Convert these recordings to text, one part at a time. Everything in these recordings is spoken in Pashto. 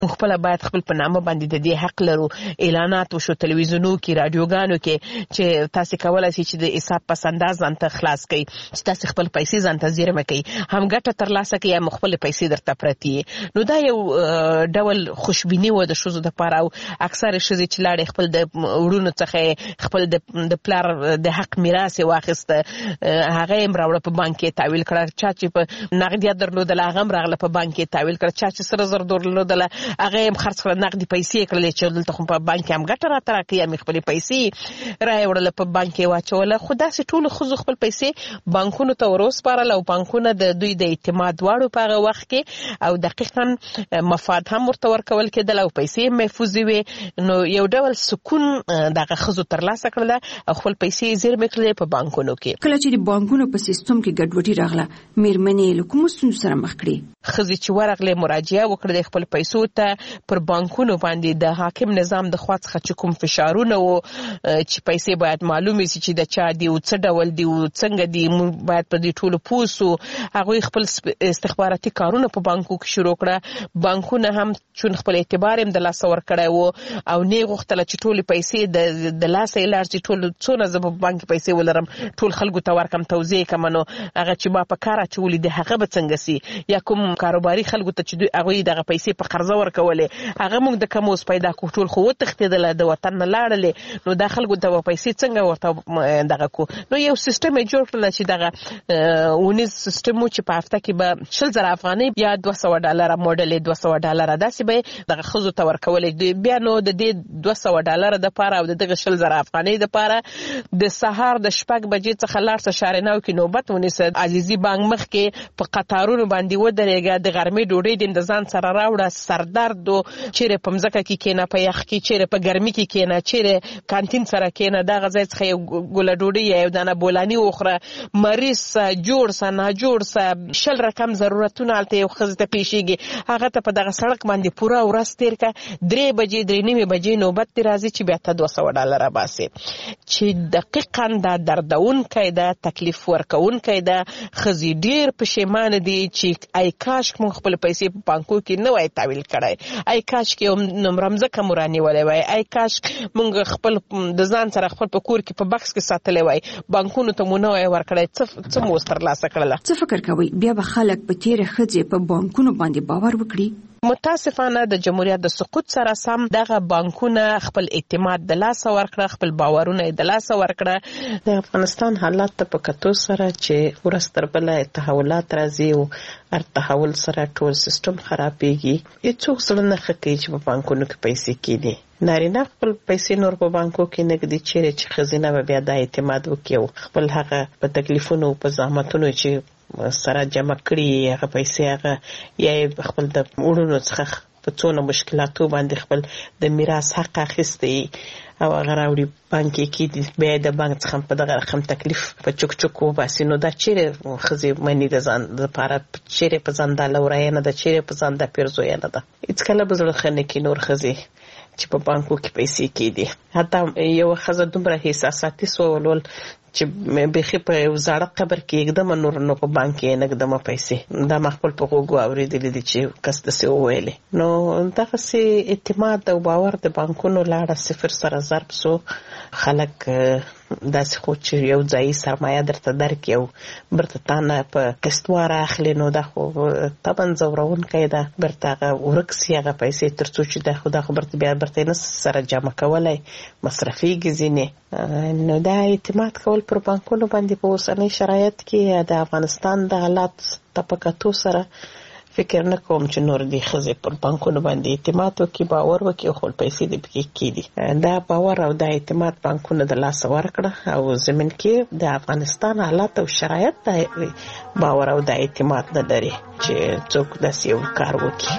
خپل باید خپل په نامه باندې د دې حق لرو. اعلانات وشو تلویزیونونو کې، رادیوګانو کې چې تاسو کولای شئ چې د حساب پس انداز ځان ته خلاص کړئ، چې تاسو خپل پیسې ځان ته زیرمه کړئ، هم ګټه ترلاسه کړئ هم خپل پیسې درته پرتې. نو دا یو ډول خوشبینی و د ښځو دپاره، او اکثر ښځې چې لاړې خپل د وروڼو څخه خپل د پلار د حق میراث یې واخیسته، هغه یې راوړه په بانک کې تحویل کړه. چا چې په نقدیات درلودله هغه هم راغله په بانک کې تحویل کړه. چا چې سره زر درلودله هغه هم خرڅ کړه، نقدي پیسې کړلې چې دلته خو په بانک کې هم ګټه راته راکړي، هم خپلې پیسې راوړله په بانک کې واچوله. خو داسې ټولو ښځو خپل پیسې بانکونو ته وروسپارل، او بانکونه د دوی د اعتماد واړو په هغه وخت کې، او دقیقاً مفاد هم ورته ورکول کېدل او پیسې محفوظې وې. نو یو ډول سکون دغه ښځو ترلاسه کړله او خپل پیسې زیرمې کړلې په بانکونو کې. کله چې د بانکونو په سیستم کې ګډوډي راغله، میرمنې له کومو ستونزو سره مخ کړې؟ ښځې چې ورغلې مراجعه وکړه د خپل پیسو ته، پر بانکونو باندې د حاکم نظام د خوا څخه چې کوم فشارونه و چې پیسې باید معلومې شي چې د چا دي او څه ډول دي او څنګه دي، موږ باید په دې ټولو پوه سو. هغوی خپل استخباراتي کارونه په بانکو کې شروع کړه. بانکونه هم چون خپل اعتبار هم د لاسه ورکړی و او نه غوښتله چې ټولې پیسې د لاسه یې لاړ، چې ټول څونه زه په بانک پیسې ولرم ټول خلکو ته ورکم، توزیع کړم. نو هغه چې ما په کار اچولي دي هغه به څنګه سي، یا کوم کاروباري خلکو ته چې دوی هغوی دغه پیسې په قرضه ورکولې هغه موږ د کم اوس پیدا کړو، ټول خو وتښتېدله د وطن نه لاړلې، نو دا خلکو ته به پیسې څنګه ورته دغه کو. نو یو سیستم یې جوړ کړله چې دغه اونیز سیستم و چې په هفته کې به 20,000 افغانۍ یا $200 موډل یې $200 داسې به دغه ښځو ته ورکولې. بیا نو د دې $200 دپاره او د دغه 20,000 افغانۍ دپاره د سهار د 6 بجې څخه لاړ شه شارناو کې نوبت ونیسه، عزیزي بانک مخ کې په قطارونو باندې ودرېږه، د غرمې ډوډۍ دې د ځان سره راوړه، سردرد و چیرې په مځکه کې کېنه، په یخ کې چیرې په ګرمي کې کېنه، چیرې کانتین سره کېنه، دغه ځای څخه یو ګوله ډوډۍ یا یو دانه بولاني وخوره، مریض سه جوړ سه ناجوړ سه 20 رقم ضرورتونه هلته یو ښځې ته پیښیږي، هغه ته په دغه سړک باندې پوره ورځ تېر کړه. 3 بجې 3:30 بجې نوبت دې راځي چې بیا ته $200 باسې، چې دقیقاً دا دردونکی ده، تکلیف ورکوونکی ده. ښځې ډېر پښیمانه دي چې ای کاش موږ خپل پیسې په بانکو کې نه وای تحویل کړی، ای کاش کې نمره مځکه مو رانیولی وای، ای کاش موږ خپل د ځان سره خپل په کور کې په بکس کې ساتلی وای، بانکونو ته مو نه وای ورکړی، څه مو اوس ترلاسه کړله. څه فکر کوئ بیا به خلک په تېره ښځې په بانکونو باندې باور وکړي؟ متاسفانه د جمهوریت د سقوط سره سم دغه بانکونه خپل اعتماد د لاسه ورکړه، خپل باورونه د لاسه ورکړه. د افغانستان حالات ته په کتو سره چې ورځ تر بله تحولات راځي او هر تحول سره ټول سیستم خرابېږي، هېڅوک زړه نه ښه کوي چې په بانکونو کې پیسې کېږي. نارینه خپل پیسې نور په بانکو کې نه ږدي، چیرې چې ښځینه به بیا دا اعتماد وکړي او خپل هغه په تکلیفونو په زحمتونو چې سره جمع کړي هغه پیسې هغه یا خپل د وړونو څخه په څونه مشکلاتو باندې خپل د میراث حق اخیستی او هغه راوړي بانک کې بیا د بانک څخه په دغه رقم تکلیف په چوک چوک وباسي. نو دا چیرې ښځې مني د ځان دپاره، چیرې په ځان دا لوریانه ده، چیرې په ځان دا پیرزویانه ده. هېڅکله به زړه ښه نه کړي نور ښځې چې په بانکو کې پیسې کېدي. حتی یوه ښځه دومره احساساتي سوول چې بیخي په یو زاړه قبر کې ږدمه نور نو په بانک کې نه ږدمه پیسې. دا ما خپل په غوږو اورېدلي دي چې کس داسې وویلې. نو دغسې اعتماد او باور د بانکونو لاړه 0 سره ضرب سو. خلک داسې خو چې یو ځایي سرمایه درته درکړي او برته تا نه په قسطواره اخلي، نو دا خو طبعا ځورونکی ده. برته هغه ورک سي هغه پیسې تر څو چې دا خو برته بیا برته نه سره جمع کولی، مصرفېږي ځینې. نو دا اعتماد کول پر بانکونو باندې په اوسنۍ شرایط کې د افغانستان د حالات ته په کتو سره فکر نه کوم چې نور دې ښځې پر بانکونو باندې اعتماد وکړي، باور وکړي او خپل پیسې دې پکې کېږي. دا باور او دا اعتماد بانکونه د لاسه ورکړه او زمین کې د افغانستان حالات او شرایط د باور او د اعتماد نه لري چې څوک داسې یو کار وکړي.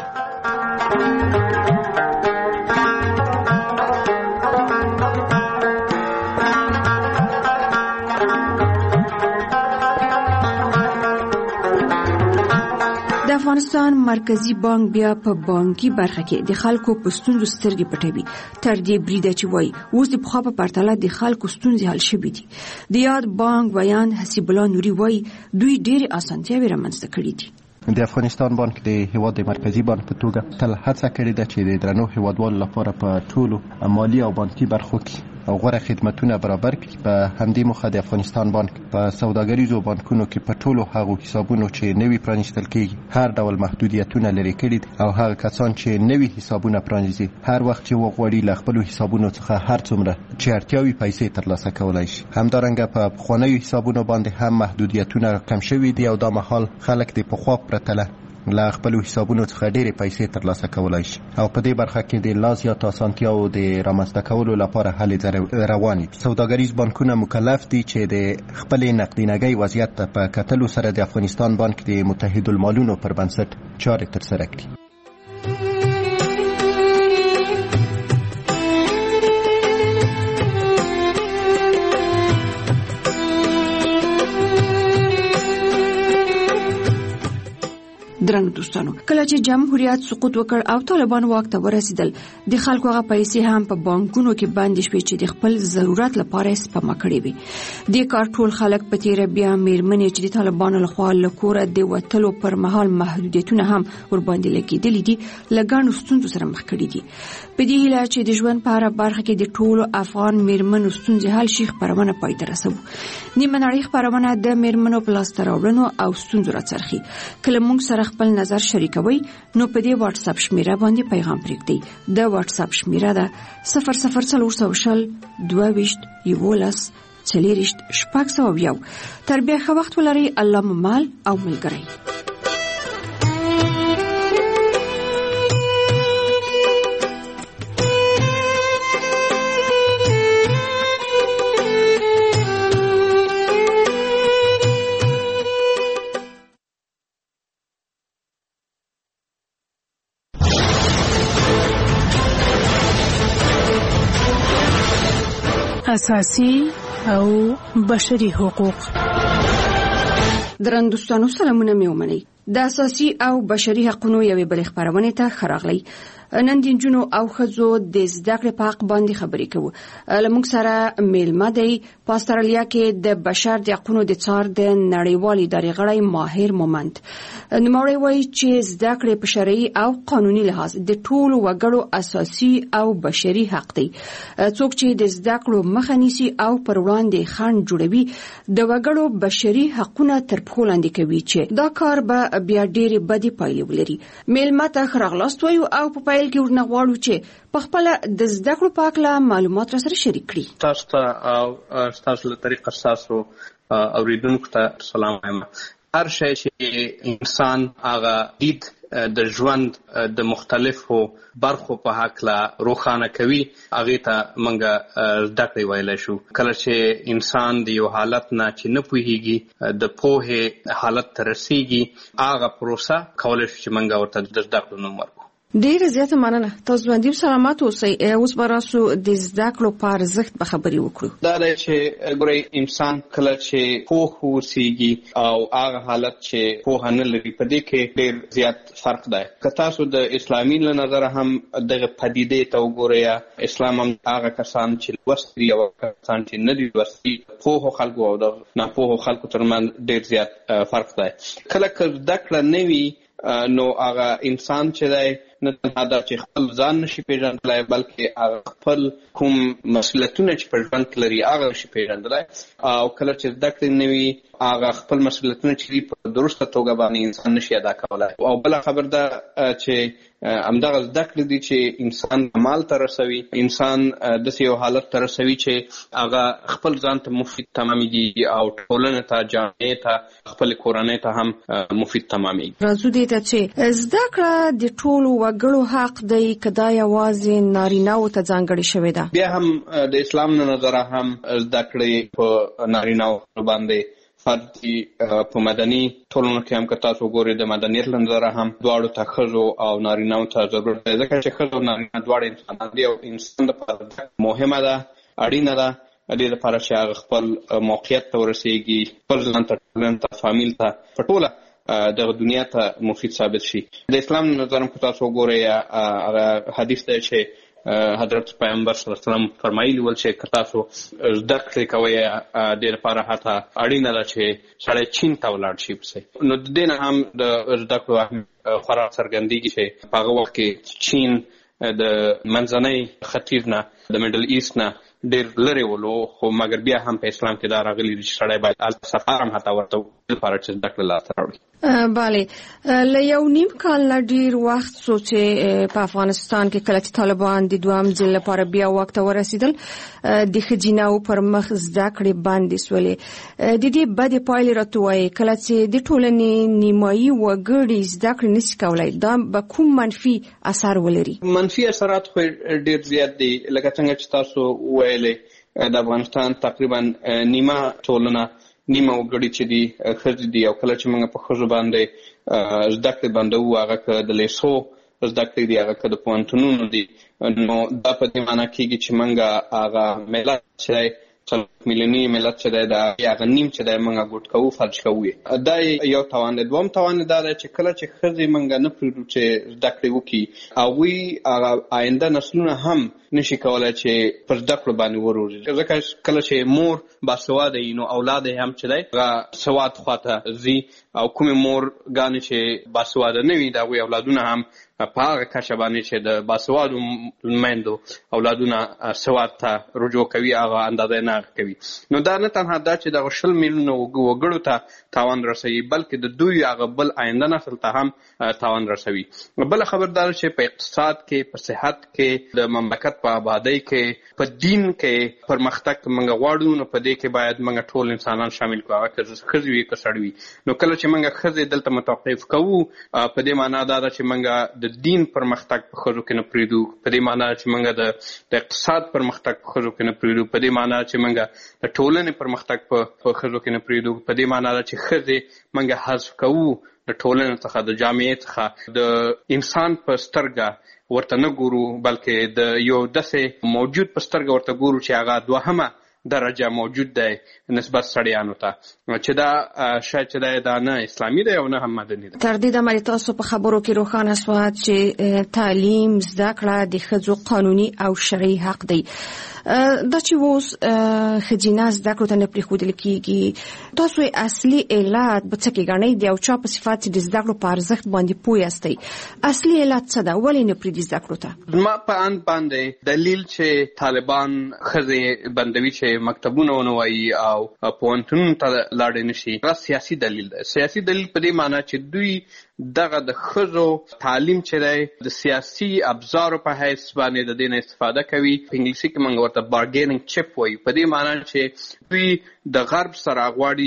د افغانستان مرکزی بانک بیا په بانکي برخه کې د خلکو په ستونزو سترګې پټوي، تر دې بریده چې وایي اوس د پخوا په پرتله د خلکو ستونزې حل شوي دي. د یاد بانک ویان حسیب الله نوري وایي دوی ډېرې اسانتیاوې رامنځته کړي دي. د افغانستان بانک د هیواد مرکزی بانک په توګه تل هڅه کړې ده چې د درنو هیوادوالو لپاره په ټولو مالی او بانکي برخو کې او غوره خدمتونه برابر کړي. په همدې موخه د افغانستان بانک په سوداګریزو بانکونو کې په ټولو هغو حسابونو چې نوي پرانیستل کېږي هر ډول محدودیتونه لرې کړي دي او هغه کسان چې نوي حسابونه پرانیزي هر وخت چې وغواړي له خپلو حسابونو څخه هر څومره چې اړتیاوي پیسې ترلاسه کولای شي. همدارنګه په پخوانیو حسابونو باندې هم محدودیتونه کم شوي دي او دا مهال خلک د پخوا پرتله له خپلو حسابونو څخه ډېرې پیسې ترلاسه کولای شي او په دې برخه کې د لا زیاتو اسانتیاو د رامنځته کولو لپاره هلې روانې دي. سوداګریز بانکونه مکلف دي چې د خپلې نقدینګۍ وضعیت ته په کتلو سره د افغانستان بانک د متحدالمالونو پر بنسټ چارې ترسره کړي. درنو دوستانو، کله چې جمهوریت سقوط وکړ او طالبان واک ته ورسېدل د خلکو هغه پیسې هم په بانکونو کې بندې شوې چې د خپل ضرورت لپاره سپما کړې وي. د کار ټول خلک په تیره بیا میرمنې چې د طالبانو لخوا له کوره د وتلو پر مهال محدودیتونه هم ورباندې لګېدلي دي له ګڼو ستونزو سره مخ کړي دي. په دې هیله چې د ژوند په هره برخه کې د ټولو افغان میرمنو ستونزې حل شي خپرونه پای ته رسوو. نیمه نړۍ خپرونه د میرمنو په لاسته راوړنو او ستونزو راڅرخي. کله موږ سره خپل نظر شریکوي نو په دې واتس اپ شمیره باندې پیغام پرېږدئ. د واتس اپ شمیره ده 0040 22 11 40 601. تر بیا ښه وخت ولرئ. الله مو مال او ملګری. اساسي او بشري حقوق. درنو دوستانو، سلامونه مې ومنئ. د اساسي او بشري حقوقو یوې بلې خپرونې ته ښه راغلی. نن د نجونو او ښځو د زده کړې په حق باندې خبرې کوو. له موږ سره میلمه دی په استرالیا کې د بشر د حقوقو د څار د نړیوال ادارې غړی ماهر مومند. نوموړی وایي چې زده کړې په شرعي او قانوني لحاظ د ټولو وګړو اساسي او بشري حق دی. څوک چې د زده کړو مخه نیسي او پر وړاندې خنډ جوړوي د وګړو بشري حقونه تر پښو لاندې کوي چې دا کار به بیا ډېرې بدې پایلې ولري. میلمه ته ښه راغلاست وایو او په پیل کې ورنه غواړو چې په خپله د زده کړو په هکله معلومات راسره شریک کړي. تاسو ته او ستاسو له طریقه ستاسو اوریدونکو ته سلام وایم. هر شی چې انسان هغه دید د ژوند د مختلفو برخو په هکله روښانه کوي هغې ته موږ زده کړې ویلی شو. کله چې انسان د یو حالت نه چې نه پوهېږي د پوهې حالت ته رسېږي هغه پروسه کولی شو چې موږ ورته د زده کړو نوم ورکړو. ډیره زیاته مننه. تاسو باندې سلامات اوسئ. اوس به راسو د زده کړو په ارزښت به خبرې وکړو. دا دی چې ګورئ انسان کله چې پوه اوسېږي او هغه حالت چې پوهه نه لري په دې کې ډېر زیات فرق دی. که تاسو د اسلامي له نظره هم دغه پدیدې ته وګورئ، اسلام هم هغه کسان چې لوستي او کسان چې نه دي لوستي پوهو خلکو او د ناپوهو خلکو ترمنځ ډېر زیات فرق دی. کله که زده کړه نه وي نو هغه انسان چې دی نه تنها دا چې خپل ځان نشي پیژندلی بلکې هغه خپل کوم مسؤلیتونه چې په ژوند کې لري هغه نشي پیژندلی. او کله چې زده کړې نه وي هغه خپل مسؤلیتونه چې دي په درسته توګه باندې انسان نشي ادا کولی. او بله خبر ده چې همدغه زده کړې دي چې انسان کمال ته رسوي، انسان داسې یو حالت ته رسوي چې هغه خپل ځان ته مفید تمامېږي او ټولنې ته، جامعې ته، خپل کورنۍ ته هم مفید تمامېږي. راځو دې ته چې زده کړه د ټولو وګړو حق دی که دا یوازې نارینه‌وو ته ځانګړې شوې ده؟ بیا هم د اسلام له نظره هم زده کړې په نارینه‌وو باندې فرض دي. په مدني ټولنو کې هم که تاسو وګورئ د مدنیت له نظره هم دواړو ته ښځو او نارینه‌وو ته ضرورت دی، ځکه چې ښځو او نارینه دواړه انسانان دي او انسان لپاره مهمه ده، اړینه ده دې لپاره چې هغه خپل موقعیت ته ورسېږي، خپل ځان ته، ټولنې ته، فامیل ته، په ټوله دغه دنیا ته مفید ثابت شي. د اسلام نظر هم که تاسو وګورئ هغه حدیث دی چې حضرت پیغمبر صلی الله علیه وسلم فرمایلی ول چې که تاسو زده کړې کوئ دې لپاره حتی اړینه ده چې سړی چین ته ولاړ شي پسې. نو د دې نه هم د زده کړو خورا څرګندېږي چې په هغه وخت کې چین د منځنۍ ختیځ نه د میډل ایست نه ډېر لرې ولو، خو مګر بیا هم په اسلام کې دا راغلي دي چې سړی باید هلته سفر هم حتی ورته لپاره چې زده کړه لاسته راوړي. بله، له یو نیم کال نه ډېر وخت څو چې په افغانستان کې کله چې طالبان د دوهم ځل لپاره بیا واک ته ورسېدل، د ښځیناو پر مخ زده کړې بندې سولې. د دې بدې پایلې راته وایي کله چې د ټولنې نیمایي وګړي زده کړې نشي کولی، دا به کوم منفي اثر ولري؟ منفي اثرات خو ډېر زیات دي. لکه څنګه چې تاسو ویلې د افغانستان تقریبا نیمه ټولنه، نیمه وګړي چې دي ښځې دي، او کله چې موږ په ښځو باندې زده کړې بندوو، هغه که د لیسو زده کړې دي، هغه که د پوهنتونونو دي، نو دا په دې معنا کېږي چې موږ هغه ملت چې دی 3 میلیوني ملت چې دی، د هغه نیم چې دی موږ ګوټ کوو، فلج کوو. دا یو تاوان دی. دوم تاوان دا دی چې کله چې ښځې موږ نه پرېږدو چې زده کړې وکړي، هغوی هغه آینده نسلونه هم نشي کولای چې پر زده کړو باندې وروزي. ځکه کله چې مور باسواده وي نو اولاد یې هم چې دی هغه سواد خواته ځي، او کومې مورګانې چې باسواده نه وي د هغوی اولادونه هم په هغه کچه باندې چې د باسوادو میندو اولادونه سواد ته رجوع کوي، هغه اندازه نه کوي. نو دا نه تنها دا چې دغه 20 میلیونه وګړو ته تاوان رسوي، بلکې د دوی هغه بل آینده نسل ته هم تاوان رسوي. بله خبردار چې په اقتصاد کې، په صحت کې، د مملکت په آبادی کې، په دین کې پرمختګ موږ غواړو، نو په دې کې باید موږ ټول انسانان شامل کړو، هغه که ښځې وي که سړي وي. نو کله چې موږ ښځې دلته متوقف کوو، په دې معنا دا ده چې موږ د دین پرمختګ په ښځو کې نه پرېږدو، په دې معنا چې موږ د اقتصاد پرمختګ په ښځو کې نه پرېږدو، په دې معنا چې موږ د ټولنې پرمختګ په ښځو کې نه پرېږدو، په دې معنا ده چې ښځې موږ حذف کوو د ټولنې څخه، د جامعې څخه، د انسان په سترګه ورته نه ګورو، بلکې د یو داسې موجود په سترګه ورته ګورو چې هغه دوهمه درجه موجود دی نسبت سړیانو ته، چې دا شاید چې دا نه اسلامي دی او نه هم مدني دی. تر دې دمه تاسو په خبرو کې روښانه شوه چې تعلیم، زده کړه د ښځو قانوني او شرعي حق دی. دا چې اوس ښځینه زده کړو ته نه پرېښودل کېږي، تاسو اصلي علت به څه کې ګڼئ؟ د یو چا په صفت چې د زده کړو په ارزښت باندې پوه یاستئ، اصلي علت څه ده؟ ولې نه پرېږدي زده کړو ته؟ زما په اند باندې دلیل چې طالبان ښځې بندوي چې مکتبونه ونه وایي او پوهنتونونو ته لاړې نشي، دا سیاسي دلیل دی. سیاسي دلیل په دې معنا چې دوی دغه د ښځو تعلیم چې دی د سیاسي ابزارو په حیث باندې د دې نه استفاده کوي. په انګلیسي کې موږ ورته بارګیننګ چپ وایي، په دې معنا چې دوی د غرب سره غواړي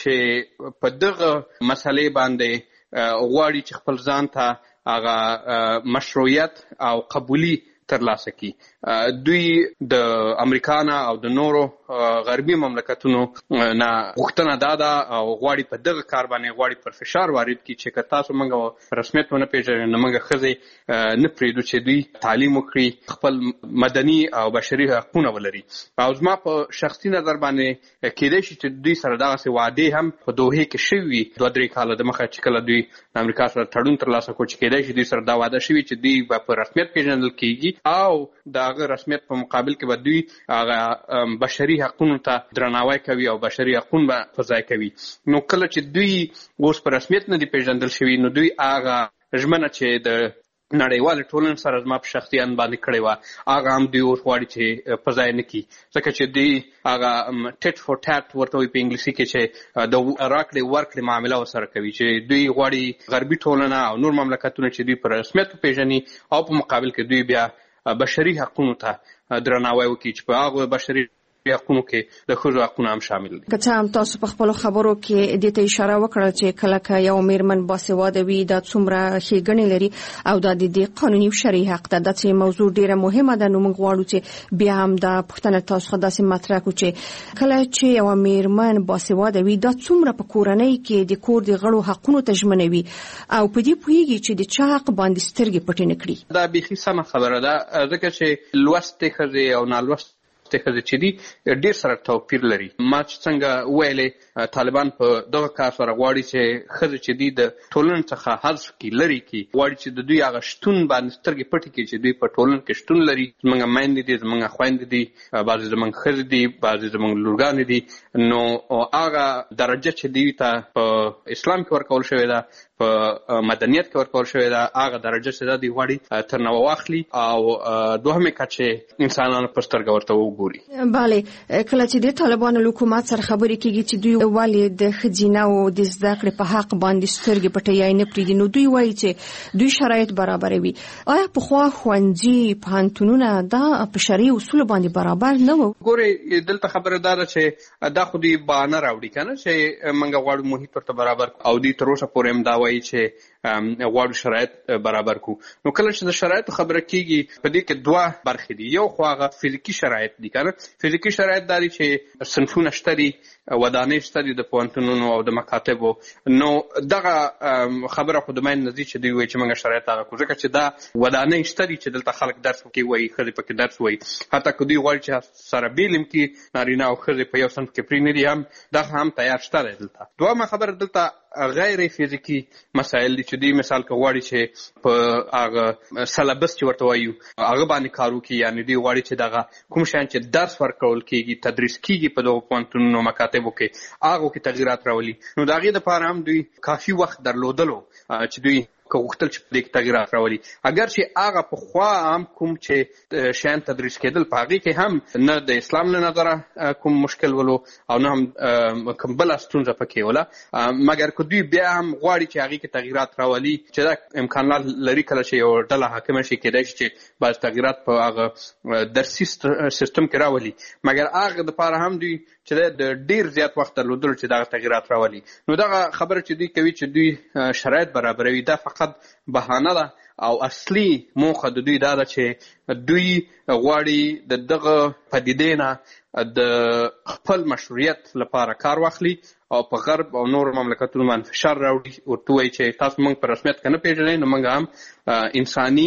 چې په دغه مسلې باندې غواړي چې خپل ځان ته هغه مشروعیت او قبولي ترلاسه کی. دوی د امریکا نه او د نورو غربي مملکتونو نه غوښتنه دا ده او غواړي په دغه کار باندې غواړي پر فشار وارد کړي چې که تاسو موږ رسمیت ونه پېژنئ، نو موږ ښځې نه پرېږدو چې دوی تعلیم وکړي، خپل مدني او بشري حقونه ولري. او زما په شخصي نظر باندې کېدای شي چې دوی سره دغسې وعدې هم په دوحې کې شوي وي 2-3 کاله دمخه، چې کله دوی د امریکا سره تړون ترلاسه کړو، چې کېدای شي دوی سره دا وعده شوي چې دوی به په رسمیت پېژندل کېږي او د هغه رسمیت په مقابل کې به دوی هغه بشري حقونو ته درناوی کوي او بشري حقونه به په ځای کوي. نو کله چې دوی اوس په رسمیت نه دي پېژندل شوي، نو دوی هغه ژمنه چې د نړیوالې ټولنې سره زما په شخصي اند باندې کړې وه، هغه هم دوی اوس غواړي چې په ځای نه کړي، ځکه چې دوی هغه ټیټ فور ټیټ ورته وایي په انګلیسي کې، چې د راکړې ورکړې معامله ورسره کوي، چې دوی غواړي غربي ټولنه او نور مملکتونه چې دوی په رسمیت وپېژني او په مقابل کې دوی بیا بشري حقونو ته درناوی وکړي، چې په هغو بشري حقونو کې د ښځو حقونه هم شامل دي. که څه هم تاسو په خپلو خبرو کې دې ته اشاره وکړه چې کله که یو میرمن باسواده وي دا څومره ښېګڼې لري او دا د دې قانوني او شرعي حق ده، دا چې موضوع ډېره مهمه ده. نو موږ غواړو چې بیا هم دا پوښتنه تاسو څخه داسې مطرح کړو چې کله چې یوه میرمن باسواده وي دا څومره په کورنۍ کې د کور د غړو حقونو ته ژمنوي او په دې پوهېږي چې د چا حق باندې سترګې پټې نه کړي. دا بیخي سمه خبره ده، ځکه چې لوستې ښځې او نالوستې راوستي ښځې چې دي ډېر سره توپیر لري. ما چې څنګه ویلې طالبان په دغه کار سره غواړي چې ښځې چې دي د ټولنې څخه حذف کړي، لرې کړي، غواړي چې د دوی هغه شتون باندې سترګې پټې کړي چې دوی په ټولنه کې شتون لري. زموږ میندې دي، زموږ خویندې دي، بعضې زموږ ښځې دي، بعضې زموږ لورګانې دي. نو هغه درجه چې دوی ته په اسلام کې ورکول شوې ده، په مدنیت کې ورکول شوې ده، هغه درجه چې ده دوی غواړي تر نوه واخلي او دوهمې کچې انسانانو په سترګه ورته وګوري. بله، کله چې د طالبانو له حکومت سره خبرې کېږي چې دوی ولې د ښځینهو د زده کړې په حق باندې سترګې پټوي یا نه پرېږدي، نو دوی وایي چې دوی شرایط برابروي. آیا پخوا ښوونځي، پوهنتونونه دا په شرعي اصولو باندې برابر نه وو؟ ګورې، دلته خبره دا ده چې دا خو دوی بهانه راوړي که نه چې موږ غواړو محیط ورته برابر او دوی تر اوسه پورې هم دا وایي چې غواړو شرایط برابر کړو. نو کله چې د شرایطو خبره کېږي، په دې کې دوه برخې دي. یو خو هغه فزیکي شرایط دي که نه. فزیکي شرایط دا دي چې صنفونه شته دي، ودانۍ شته دي د پوهنتونونو او د مکاتبو. نو دغه خبره خو د مین نه دي چې دوی وایي چې موږ شرایط هغه کړو، ځکه چې دا ودانۍ شته دي چې دلته خلک درس پکې وایي، ښځې پکې درس وایي. حتی که دوی غواړي چې سره بیلم کې نارینه او ښځې په یو صنف کې پرې نه دي، هم دغه هم تیار شته دی دلته. دویمه خبره دلته غیر فزیکي مسایل دي چې دوی مثال که غواړي چې په هغه سلبس چې ورته وایو هغه باندې کار وکړي، یعنې دوی غواړي چې دغه کوم شیان چې درس ورکول کېږي، تدریس کېږي په دغو پوهنتونونو مکاتبو کې، هغو کې تغیرات راولي. نو د هغې دپاره هم دوی کافي وخت درلودلو چې دوی که غوښتل چې په دې کې تغیرات راولي. اگر چې هغه پخوا هم کوم چې شیان تدریس کېدل، په هغې کې هم نه د اسلام له نظره کوم مشکل ولو او نه هم کوم بله ستونزه پکې وله، مګر که دوی بیا هم غواړي چې هغې کې تغیرات راولي، چې دا امکانات لري کله چې یو ډله حاکمه شي، کېدای شي چې بعض تغیرات په هغه درسي سیستم کې راولي، مګر هغه دپاره هم دوی چې د ډېر زیات وخت درلودلو چې دغه تغیرات راولي. نو دغه خبره چې دوی کوي چې دوی شرایط برابروي، دا فقط بهانه ده او اصلي موخه د دوی دا ده چې دوی غواړي د دغه پدیدې نه د خپل مشروعیت لپاره کار واخلي او په غرب او نور مملکتونو باندې فشار راوړي، ورته وایي چې تاسو موږ په رسمیت که نه پېژنئ، نو موږ هم انساني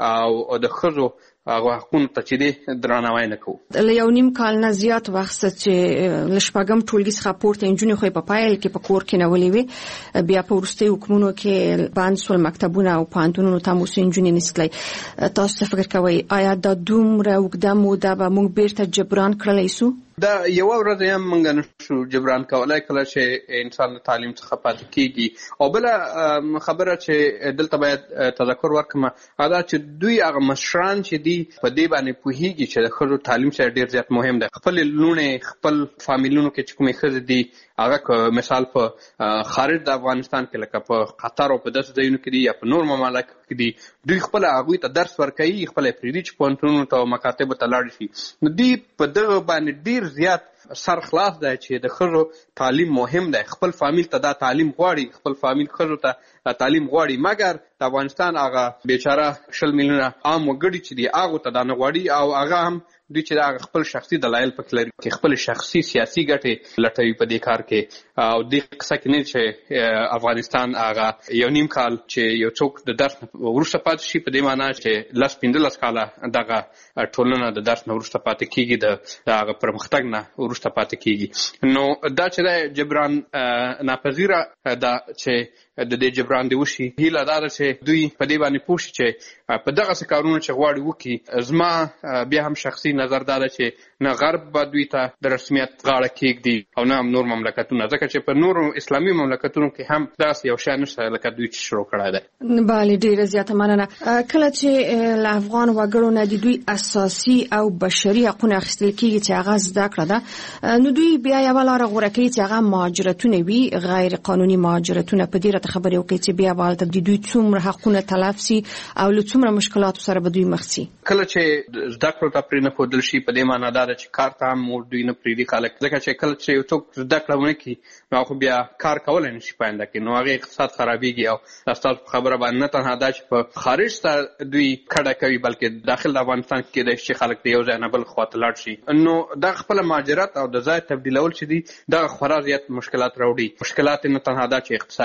او د ښځو هغه حقونو ته چې دی درناوی نه کوو. له یو نیم کال نه زیات وخت چې له شپږم ټولګي څخه پورته نجونې خو په پیل کې په کور کې نولې وې، بیا په وروستیو حکمونو کې بند سول مکتبونه او پوهنتونونو ته اوس نجونې نشي تللی. تاسو څه فکر کوئ؟ آیا دا دومره اوږده موده به موږ بیرته جبران کړلی سو؟ دا یوه ورځ هم موږ نشو جبران کولی کله چې انسان د تعلیم څخه پاتې کېږي. او بله خبره چې دلته باید تذکر ورکړم هغه دا چې دوی هغه مشران چې دي په دې باندې پوهېږي چې د ښځو تعلیم سره ډېر زیات مهم دی. خپلې لوڼې، خپل فامیلونو کې چې کومې ښځې دي، هغه که مثال په خارج د افغانستان کې لکه په قطر او په داسې ځایونو کې دي یا په نور ممالکو کې دي، دوی خپله هغوی ته درس ورکوي، خپله یې پرېږدي چې پوهنتونونو ته او مکاتبو ته لاړ شي. نو دوی په دغه باندې ډېر زیات سر خلاص دی چې د ښځو تعلیم مهم دی. خپل فامیل ته دا تعلیم غواړي، خپل فامیل ښځو ته تعلیم غواړي، مګر د افغانستان هغه بیچاره 20 میلیونه عام وګړي چې دي هغو ته دا نه غواړي، او هغه هم دوی چې دا خپل شخصي دلایل پکې لري، چې خپل شخصي سیاسي ګټې لټوي په دې کار کې. او دې قصه کې نه چې افغانستان هغه یو نیم کال چې یو څوک د درس وروسته پاتې شي، په دې معنا چې 10-15 کاله دغه ټولنه د درس نه وروسته پاتې کېږي، د هغه پرمختګ نه وروسته پاتې کېږي. نو دا چې دی جبران ناپذیره ده چې د دې جبران دی وشي. هیله دا ده چې دوی په دې باندې پوه شي چې په دغسې کارونه چې غواړي وکړي. زما بیا هم شخصي نظر دا ده چې نه غرب به دوی ته د رسمیت غاړه کېږدي او نه هم نور مملکتونه، ځکه چې په نورو اسلامي مملکتونو کې هم داسې یو شی نشته لکه دوی چې شروع کړی دی. بله، ډېره زیاته مننه. کله چې له افغان وګړو نه د دوی اساسي او بشري حقونه اخیستل کېږي چې هغه زده کړه ده، نو دوی بیا یوه لاره غوره کوي چې هغه مهاجرتونه وي، غیر قانوني مهاجرتونه. په دې راته خبرې وکړئ چې بیا به هلته د دوی څومره حقونه تلف سي او له څومره مشکلاتو سره به دوی مخ سي. کله چې زده کړو ته پرې نه ښودل شي، په دې معنا دا ده چې کار ته هم دوی نه پرېږدي خلک، ځکه چې کله چې یو څوک زده کړه ونه کړي نو خو بیا کار کولی نه شي په آینده کې، نو هغې اقتصاد خرابېږي. او دا ستاسو په خبره باندې نه تنها دا چې په خارج ته دوی کډه کوي، بلکې داخل د افغانستان کې کېدای شي چې خلک د یو ځای نه بل خوا ته لاړ شي. نو دا خپله مهاجرت او د ځای تبدیلول چې دي دا خورا زیات مشکلات راوړي. مشکلات نه تنها دا چې اقتصادي دي،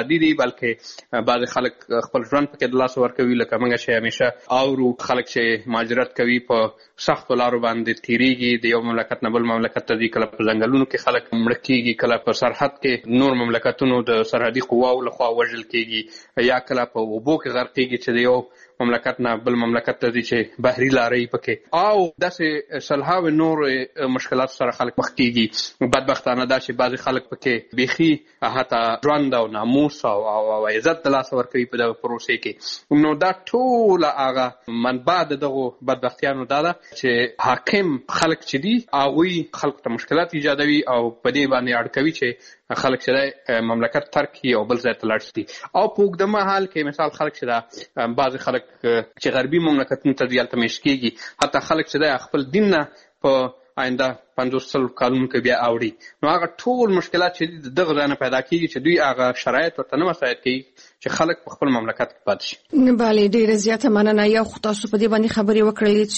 بلکې بعض خلک خپل ژوند پکې د لاس ورکوي، لکه موږ چې همیشه اورو خلک چې مهاجرت کوي په سختو لارو باندې تیریږي، د یو مملکت نه بل مملکت ته ځي، کله په ځنګلونو کې خلک مړه کیږي، کله په سرحد کې نور مملکتونو د سرحدي قواو لخوا وژل کیږي، یا کله په اوبو کې غرق کیږي چې د یو مملکت نه بل مملکت ته ځي چې بحري لارې پکې، او داسې سلهاوې نور مشکلات سره خلک مخ کیږي. بدبختانه دا چې بعضې خلک پکې بیخي حتی ژوند او ناموس او عزت د لاسه ورکوي په دغه پروسې کې. نو دا ټوله هغه منبع د دغو بدبختیانو دا ده چې حاکم خلک چې دي هغوی خلکو ته مشکلات ایجادوي او په دې باندې اړ کوي چې خلک چې مملکت ترک کړي او بل ځای ته لاړ شي. او په اوږده مهال کې مثال خلک چې دا بعضې خلک چې غربي مملکتونو ته ځي هلته میشت کېږي، حتی خلک چې دا خپل دین نه په آینده 50 کالونو کې بیا اوړي. نو هغه ټول مشکلات چې دغه ځای نه پیدا کېږي چې دوی هغه شرایط ورته نه مساعد کوي چې خلک په خپل مملکت کې پاتې شي. بله، ډېره زیاته مننه. یو خو تاسو په دې باندې خبرې وکړلې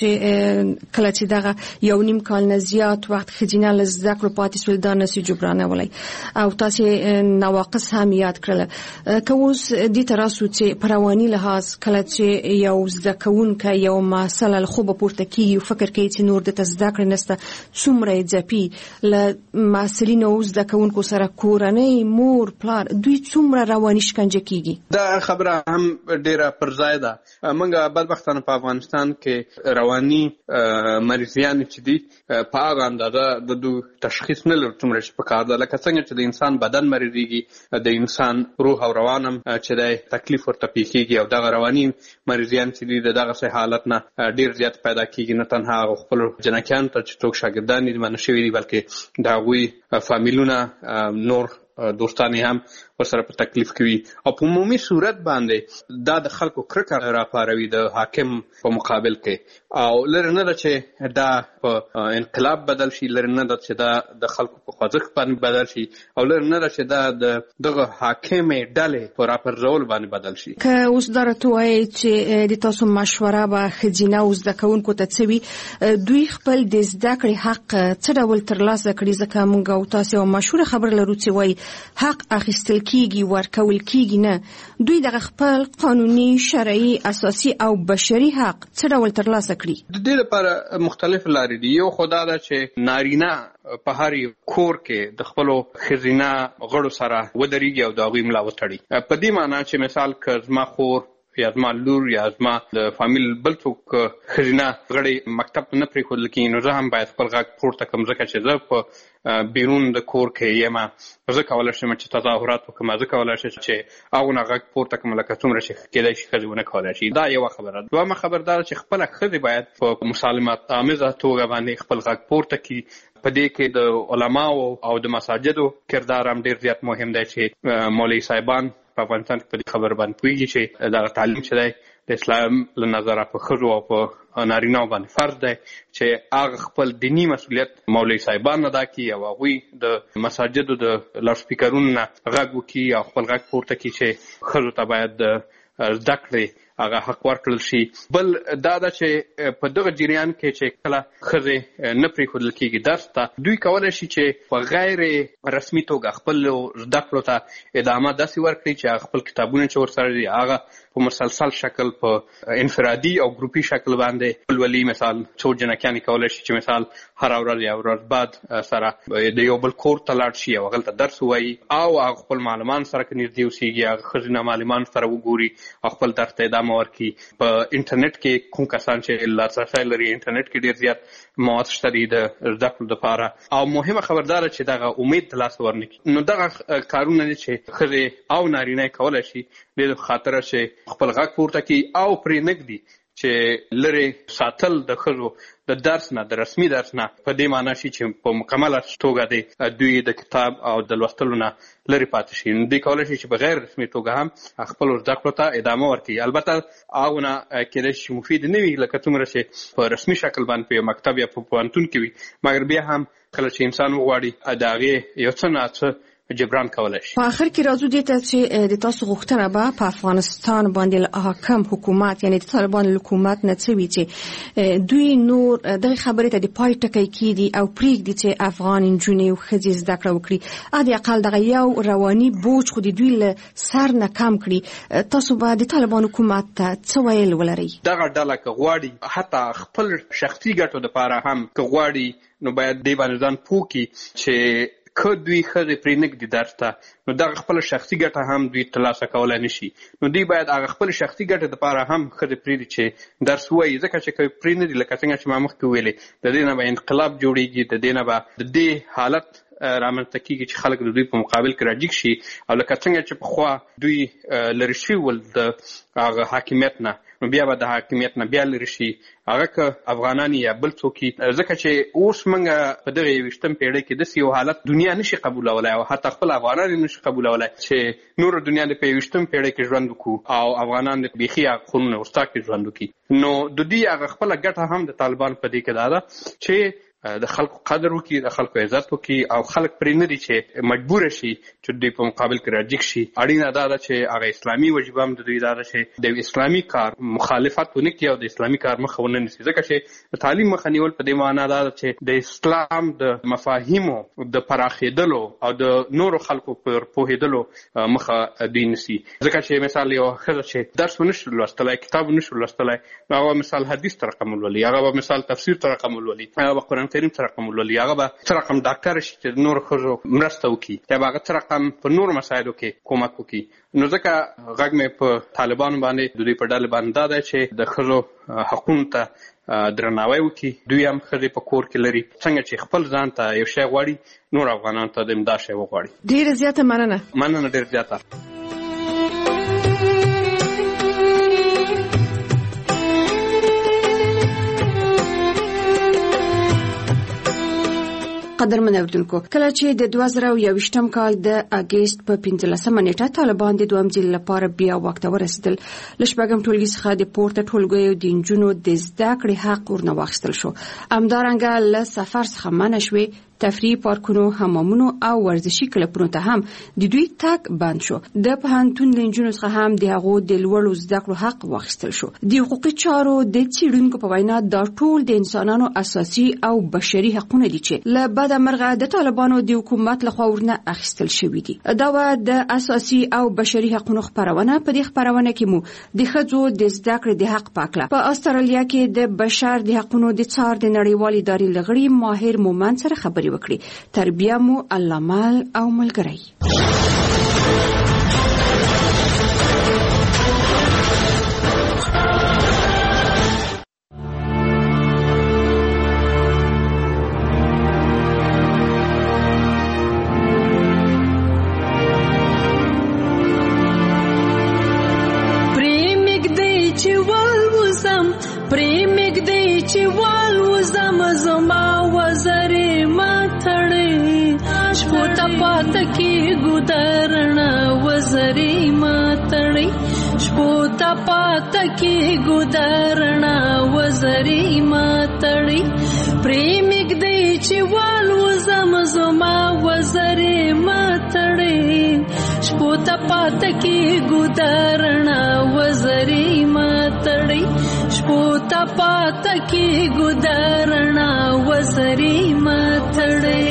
چې کله چې دغه 1.5 کال نه زیات وخت ښځینه له زده کړو پاتې شول دا نسي جبرانولی، او تاسې نواقص هم یاد کړله. که اوس دې ته راسو چې په رواني لحاظ کله چې یو زده کوونکی یو مسله له خوبه پورته کېږي او فکر کوي چې نور دته زده کړې نشته، څومره یې ځپي له محصلینو او زده کوونکو سره کورنۍ مور پلار دوی څومره رواني شکنجه کېږي. دا خبره هم ډیره پر ځای ده. موږ بدبختانه په افغانستان کې رواني مریضیان چې دي په هغه اندازه د دوی تشخیص نه لرو څومره چې پکار ده، لکه څنګه چې د انسان بدن مریضیږي د انسان روح او روان هم چې دی تکلیف ورته پیښیږي، او دغه رواني مریضیان چې دي د دغسې حالت نه ډیر زیات پیدا کېږي. نه تنها هغه خپلو جنکیانو ته چې څوک شاګردان دي منع شوي دي، بلکې د هغوی فامیلونه نور دوستانی هم ورسره په تکلیف کوي. او په عمومي صورت باندې دا د خلکو کرکه راپاروي د حاکم په مقابل کې، او لري نه ده چې دا په انقلاب بدل شي، لري نه ده چې دا د خلکو په خوځښت باندې بدل شي، او لري نه ده چې دا د دغه حاکمې ډلې په راپرځول باندې بدل شي. که اوس دا راته وایي چې د تاسو مشوره به ښځینه او زده کوونکو ته څه وي، دوی خپل د زده کړې حق څه ډول ترلاسه کړي؟ ځکه موږ او تاسو یوه مشهوره خبره لرو چې وایي حق اخیستل کیږي ورکول کیږي نه. دوی دغه خپل قانوني شرعي اساسي او بشري حق څه ډول ترلاسه کړي؟ د دې لپاره مختلف لارې دي. یو خدا ده چې نارینه په هر کور کې د خپلو ښځینه غړو سره ودرېږي او د هغوی ملا وتړي. په دې معنی چې مثال که زما خور یا زما لور یا زما د فامیل بل څوک ښځینه غړی مکتب ته نه پرېښودل کېږي، نو زه هم باید خپل غږ پورته کړم، ځکه چې زه په بیرون د کور کې یم، زه کولی شم چې تظاهرات وکړم، زه کولی شم چې هغونه غږ پورته کړم لکه څومره چې کېدای شي ښځې ونه کولی شي. دا یوه خبره. دویمه خبر دا ده چې خپله ښځې باید په مسالمت آمیزه توګه باندې خپل غږ پورته کړي. په دې کې د علماو او د مساجدو کردار هم ډېر زیات مهم دی چې مولوي صاحبان په افغانستان کې په دې خبر باندې پوهېږي چې دغه تعلیم چې دی د اسلام له نظره په ښځو او په نارینه‌و باندې فرض دی چې هغه خپل دیني مسؤلیت مولوي صاحبان ادا کړي او هغوی د مساجدو د لاوډسپیکرونو نه غږ وکړي او خپل غږ پورته کړي چې ښځو ته باید د زده کړې هغه حق ورکړل شي. بل دا ده چې په دغه جریان کې چې کله ښځې نه پرېښودل کېږي درس ته، دوی کولی شي چې په غیر رسمي توګه خپلو زده کړو ته ادامه داسې ورکړي چې هغه خپل کتابونه چې ورسره دي هغه په مسلسل شکل په انفرادي او ګروپي شکل باندې ولولي. مثال څو جنکیانې کولی شي چې مثال هره ورځ یا ورځ بعد سره د یو بل کور ته لاړ شي او هغلته درس ووایي، او هغه خپل معلمان سره که نږدې اوسېږي هغه ښځینه معلمان سره وګوري او خپل درس ته ادامه ورکړي. په انټرنیټ کې کوم کسان چې لاسرسی لري انټرنیټ کې ډېر زیات مواد شته دي د زده کړو دپاره، او مهمه خبرداره چې دغه امید د لاسه ورنکړي. نو دغه کارونه دي چې ښځې او نارینه کولی شي د خاطره چې خپل غږ پورته کړي او پرې نږدي چې لرې ساتل د ښځو د درس نه د رسمي درس نه په دې معنی شي چې په مکمله توګه دوی د کتاب او د لوستلو نه لرې پاتې شي. دوی کولی شي چې په غیر رسمي توګه هم خپلو زده کړو ته ادامه ورکړي. البته هغونه کېدای شي مفید نه وي لکه څومره چې په رسمي شکل باندې په یو مکتب یا په پوهنتون کې وي، مګر بیا هم کله چې انسان وغواړي د هغې یو څه نه څه جبران کولای شي. په اخر کې راځو دې ته چې د تاسو غوښتنه به په افغانستان باندې حاکم حکومت یعنی د طالبان حکومت نه څه وی چې دوی نور د خبرې ته د پای ټکی کیدي او پریږدي چې افغان انجونې او ښځې زده کړه وکړي اته اقل دغه یو رواني بوج خو د دوی له سر نه کم کړي. تاسو به د طالبان حکومت ته څه ویل ولرئ؟ دغه ډله که غواړي حتی خپل شخصي ګټو لپاره هم که غواړي نو باید دې باندې ځان پوه کړي چې که دوی ښځې پرې نږدي درس ته نو دغه خپله شخصي ګټه هم دوی ترلاسه کولی نه شي. نو دوی باید هغه خپل شخصي ګټې دپاره هم ښځې پرېږدي چې درس ووایي، ځکه چې که پرې نه دي لکه څنګه چې ما مخکې ویلې د دې نه به انقلاب جوړېږي، د دې نه به د دې حالت رامنځته کېږي چې خلک د دوی په مقابل کې راجګ شي او لکه څنګه چې پخوا دوی لرې شوي ول د هغه حاکمیت نه نو بیا به د حاکمیت نه بیا لرې شي هغه که افغانان یا بل څوک ځکه چې اوس موږ په دغه 21 پیړۍ کې داسې یو حالت دنیا نشي قبولولی او حتی خپل افغانان یې نشي قبولولی چې نور دنیا د په 21 پیړۍ کې ژوند وکړو او افغانان د بیخي قانون وروسته کې ژوند وکړي. نو د دوی هغه خپله ګټه هم د طالبان په دې کې دا ده چې د خلکو قدر وکړي، د خلکو عزت وکړي او خلک پرې نه دي چې مجبور شي چې دوی په مقابل کې راجګ شي. اړینه دا ده چې هغه اسلامي وجیبه هم د دوی دا ده چې د اسلامي کار مخالفت ونه کړي او د اسلامي کار مخه ونه نیسي، ځکه چې د تعلیم مخه نیول په دې معنا دا ده چې د اسلام د مفاهیمو د پراخېدلو او د نورو خلکو پر پوهېدلو مخه دوی نیسي. ځکه چې مثال یو ښځه چې درس ونشي لوستلی، کتاب ونشي لوستلی، نو هغه مثال حدیث ته رقم ولولي، هغه به مثال تفسیر ته رقم ولولي، هغه به قرآن کریم ته رقم ولولي، هغه به څه رقم ډاکټر شي چې نور ښځو مرسته وکړي، یا به هغه څه رقم په نورو مسایلو کې کومک وکړي. نو ځکه غږ مې په طالبانو باندې د دوی په ډلې باندې دا دی چې د ښځو حقونو ته درناوی وکړي. دوی هم ښځې په کور کې لري، څنګه چې خپل ځان ته یو شی غواړي نور افغانانو ته د همدا شی وغواړي. ډېره زیاته مننه. ډېر زیاته. قدرمن اوریدونکو، کله چې د 2021م کال د اگست په 15مه نیټه طالبان د دویم ځل لپاره بیا واک ته ورسېدل، له شپږم ټولګي څخه د پورته ټولګیو د نجونو د زده کړې حق ورنه واخیستل شو. همدارنګه له سفر څخه منع شوې، تفریحي پارکونو، حمامونو او ورزشي کلبونو ته هم د دوی تګ بند شو. د پوهنتون د نجونو څخه هم د هغو د لوړو زده کړو حق واخیستل شو. د حقوقي چارو د څېړونکو په وینا دا ټول د انسانانو اساسي او بشري حقونه دي چې له بده مرغه د طالبانو د حکومت لخوا ورنه اخیستل شوي دي. دا و د اساسي او بشري حقونو خپرونه. په دې خپرونه کې مو د ښځو د زده کړې د حق پاکله په استرالیا کې د بشر د حقونو د څار د نړیوال ادارې لغړي ماهر مومن سره خبرې وکړي. تربیه مو الله مال او ملګری. پاتکی ګودرنا وزری ماتړی شپوتا پاتکی ګودرنا وزری ماتړی پریمګ دی چې والو زمزما وزری ماتړی شپوتا پاتکی ګودرنا وزری ماتړی شپوتا پاتکی ګودرنا وزری ماتړی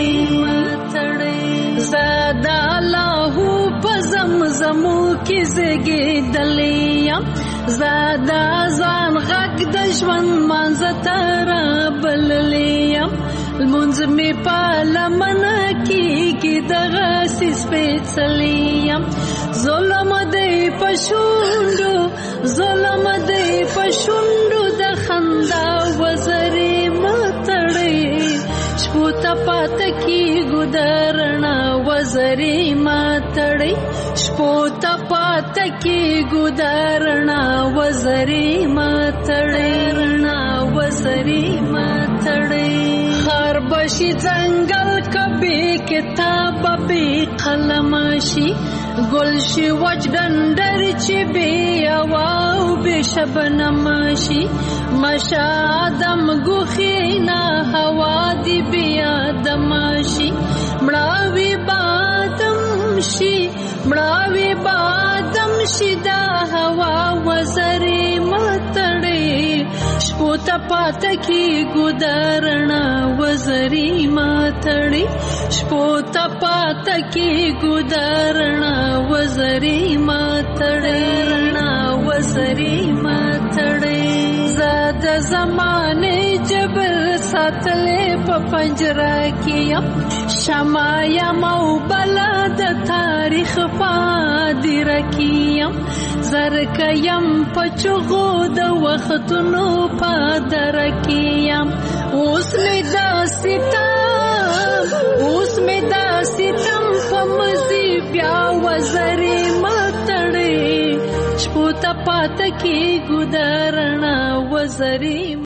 زادا لاهو پزمزمو کی زګې دلیم زادا ځان غږ د ژوند منځتر بللیم المنځ می پالمن کی دغه سپېڅلیم ظلم دی پښوندو ظلم دی پښوندو د خندا وزري متړې شپوتا پاتکی ګودرنا وزري ماتړی شپوتا پاتکی ګودرنا وزري ماتړی وزري ماتړی هر بشي ځنګل کبي کتاب به قلمشي گلشي وجدندر چې بي واو به شبنمشي مشا آدم ګوخینا هوا دی بیا دمشي مړاوي بادم شي مړاوي بادم شي دا هوا وزري ماتړې شپو ته پاته کی ګدارنا وزري ماتړې شپو ته پاته کی ګدارنا وزري ماتړې وزري ماتړې زاد زمانه جبر ساتلې په پنجره کې شمع یم او بلا د تاریخ پادر کیم زرک یم په چغو د وختونو پادر کیم اوس می دا ستم په مزي بیا وزري ماتړې شپو ته پاته کې ګدارنا وزري